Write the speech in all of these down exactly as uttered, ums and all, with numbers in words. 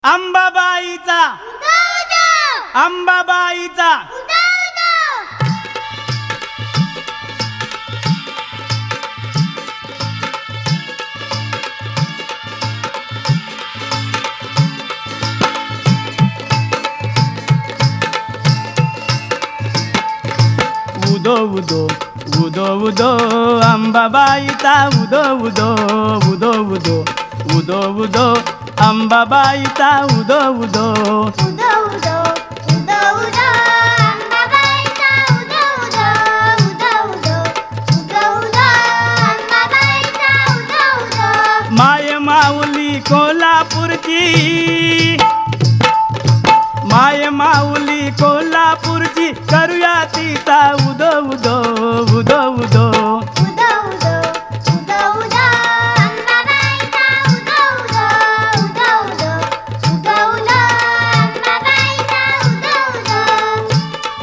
अंबाबाईचा अंबाबाईचा उदो उदो उदो उदो अंबाबाईचा उदो उदो उदो उदो उदो उदो अंबाबाईचा उदो उदो उदो उदो उदो उदो अंबाबाईचा उदो उदो उदो उदो उदो उदो अंबाबाईचा उदो उदो माय माऊली कोल्हापूरची माय माऊली कोल्हापूरची करूया तिचा उदो उदो उदो उदो उदो उदो उदो उदो अंबाबाईचा उदो उदो उदो उदो उदो उदो अंबाबाईचा उदो उदो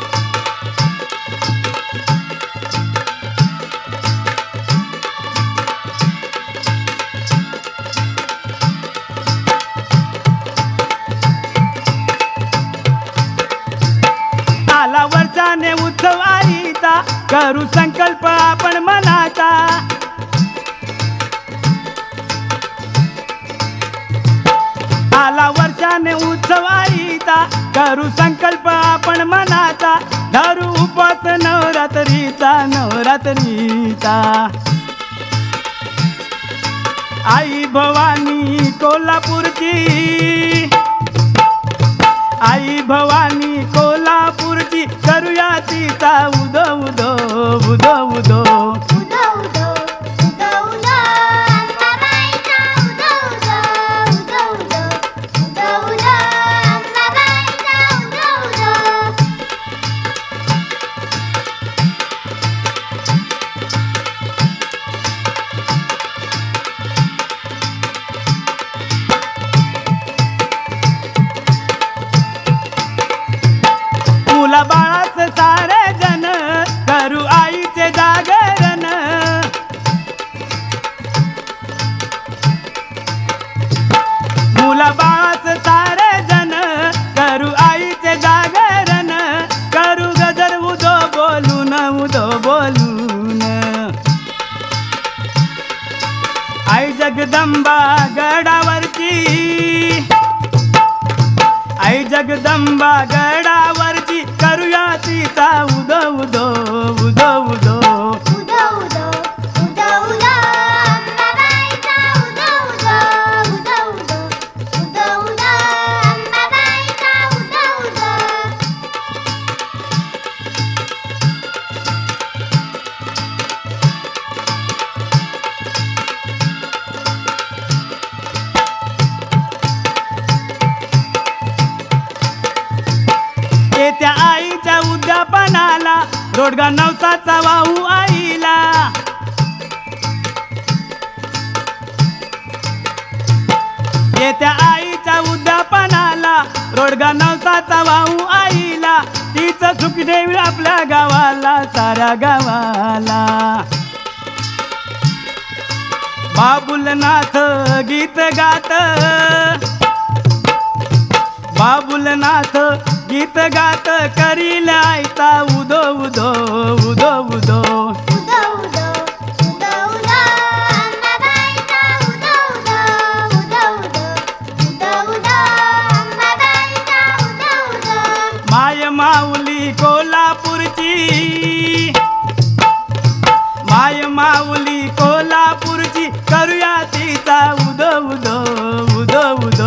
आला वर्षाने उत्सव आईचा करू संकल्प आपण मनाचा आला वर्षाने उत्सव आईचा करू संकल्प आपण मनाचा धरू उपवास नवरात्रीचा नवरात्रीचा आई भवानी कोल्हापूरची आई भवानी कोल्हापूरची करूया तिचा उदो उदो उदो उदो उदो उदो उदो उदो अंबाबाईचा उदो उदो उदो उदो उदो उदो अंबाबाईचा उदो उदो मुला बाळाच सारे जन करू आईचे जागरण मुला बाळाच सारे जन करू आईचे जागरण करू गजर उदो बोलून उदो बोलून आई जगदंबा गडावरची आई जगदंबा गडावरची करूया तिचा उदो उदो उदो उदो उदो उदो उदो उदो अंबाबाईचा उदो उदो उदो उदो उदो उदो अंबाबाईचा उदो उदो येत्या आईच्या उद्यापनाला रोडगा नवसाचा वाहू आईला येत्या आईच्या उद्यापनाला रोडगा नवसाचा वाहू आईला तीच सुख देवी आपल्या गावाला साऱ्या गावाला बाबुलनाथ गीत गात बाबुलनाथ गीत गात करील आईचा उदो उदो उदो उदो उदो उदो उदो उदो अंबाबाईचा उदो उदो उदो उदो उदो उदो अंबाबाईचा उदो उदो माय माऊली कोल्हापूरची माय माऊली कोल्हापूरची करूया तिचा उदो उदो उदो उदो